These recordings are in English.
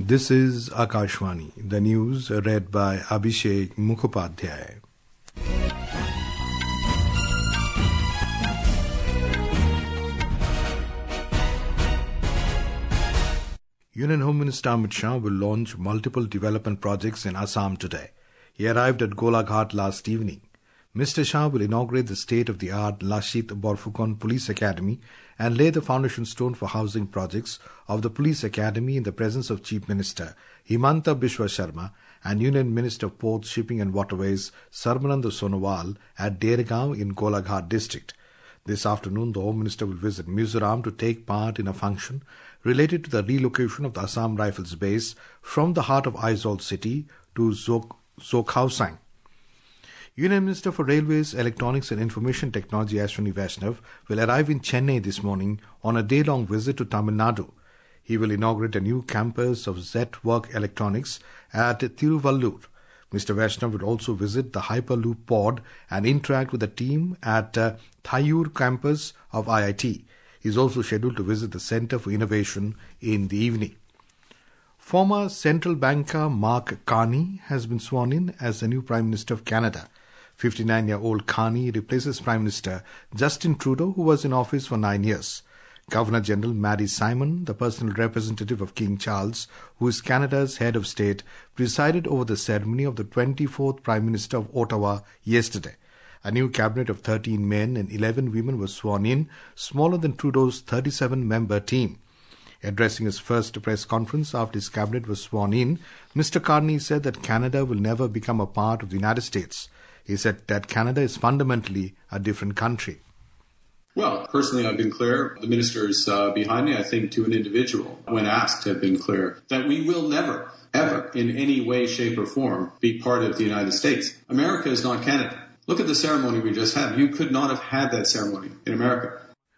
This is Akashvani, the news read by Abhishek Mukhopadhyay. Union Home Minister Amit Shah will launch multiple development projects in Assam today. He arrived at Golaghat last evening. Mr. Shah will inaugurate the state-of-the-art Lashit Borphukan Police Academy and lay the foundation stone for housing projects of the Police Academy in the presence of Chief Minister Himanta Biswa Sharma and Union Minister of Ports, Shipping and Waterways Sarbananda Sonowal at Dergaon in Golaghat district. This afternoon, the Home Minister will visit Mizoram to take part in a function related to the relocation of the Assam Rifles base from the heart of Aizawl city to Zokhausang. Union Minister for Railways, Electronics and Information Technology Ashwini Vaishnav will arrive in Chennai this morning on a day-long visit to Tamil Nadu. He will inaugurate a new campus of Z-Work Electronics at Tiruvallur. Mr. Vaishnav will also visit the Hyperloop pod and interact with the team at Thayur campus of IIT. He is also scheduled to visit the Centre for Innovation in the evening. Former central banker Mark Carney has been sworn in as the new Prime Minister of Canada. 59-year-old Carney replaces Prime Minister Justin Trudeau, who was in office for 9 years. Governor-General Mary Simon, the personal representative of King Charles, who is Canada's head of state, presided over the ceremony of the 24th Prime Minister of Ottawa yesterday. A new cabinet of 13 men and 11 women was sworn in, smaller than Trudeau's 37-member team. Addressing his first press conference after his cabinet was sworn in, Mr. Carney said that Canada will never become a part of the United States. He said that Canada is fundamentally a different country. Well, personally, I've been clear. The ministers behind me, I think, to an individual, when asked, have been clear that we will never, ever, in any way, shape, or form, be part of the United States. America is not Canada. Look at the ceremony we just had. You could not have had that ceremony in America.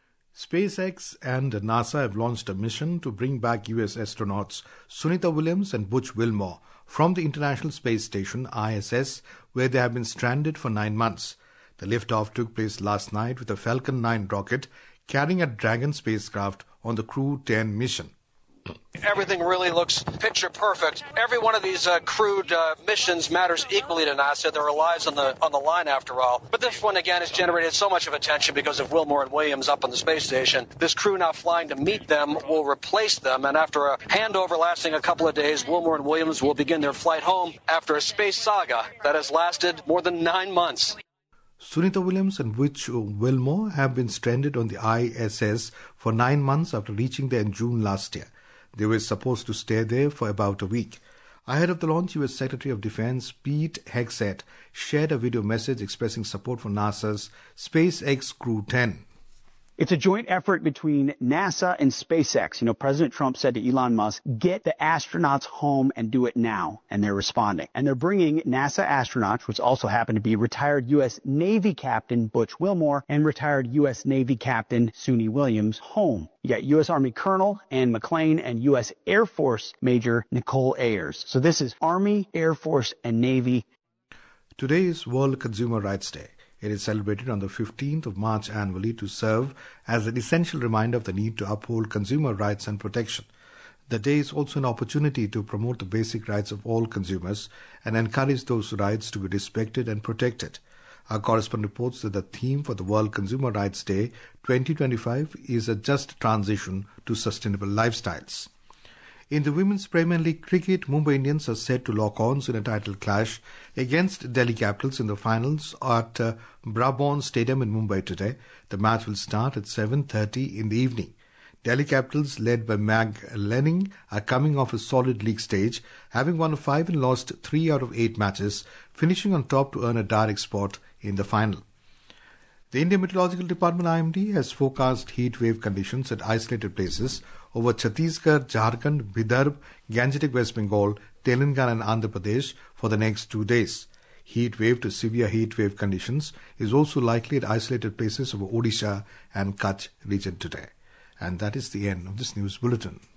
SpaceX and NASA have launched a mission to bring back U.S. astronauts Sunita Williams and Butch Wilmore from the International Space Station, ISS, where they have been stranded for 9 months. The liftoff took place last night with a Falcon 9 rocket carrying a Dragon spacecraft on the Crew 10 mission. Everything really looks picture perfect. Every one of these crewed missions matters equally to NASA. There are lives on the line, after all. But this one, again, has generated so much of attention because of Wilmore and Williams up on the space station. This crew now flying to meet them will replace them, and after a handover lasting a couple of days, Wilmore and Williams will begin their flight home after a space saga that has lasted more than 9 months. Sunita Williams and Butch Wilmore have been stranded on the ISS for 9 months after reaching there in June last year. They were supposed to stay there for about a week. Ahead of the launch, U.S. Secretary of Defense Pete Hegseth shared a video message expressing support for NASA's SpaceX Crew 10. It's a joint effort between NASA and SpaceX. President Trump said to Elon Musk, get the astronauts home and do it now. And they're responding. And they're bringing NASA astronauts, which also happen to be retired U.S. Navy Captain Butch Wilmore and retired U.S. Navy Captain Suni Williams, home. You got U.S. Army Colonel Ann McClain and U.S. Air Force Major Nicole Ayers. So this is Army, Air Force, and Navy. Today is World Consumer Rights Day. It is celebrated on the 15th of March annually to serve as an essential reminder of the need to uphold consumer rights and protection. The day is also an opportunity to promote the basic rights of all consumers and encourage those rights to be respected and protected. Our correspondent reports that the theme for the World Consumer Rights Day 2025 is a just transition to sustainable lifestyles. In the Women's Premier League cricket, Mumbai Indians are set to lock horns in a title clash against Delhi Capitals in the finals at Brabant Stadium in Mumbai today. The match will start at 7:30 in the evening. Delhi Capitals, led by Mag Lanning, are coming off a solid league stage, having won 5 and lost 3 out of 8 matches, finishing on top to earn a direct spot in the final. The Indian Meteorological Department IMD has forecast heat wave conditions at isolated places over Chhattisgarh, Jharkhand, Vidarbha, Gangetic West Bengal, Telangana and Andhra Pradesh for the next 2 days. Heat wave to severe heat wave conditions is also likely at isolated places over Odisha and Kutch region today. And that is the end of this news bulletin.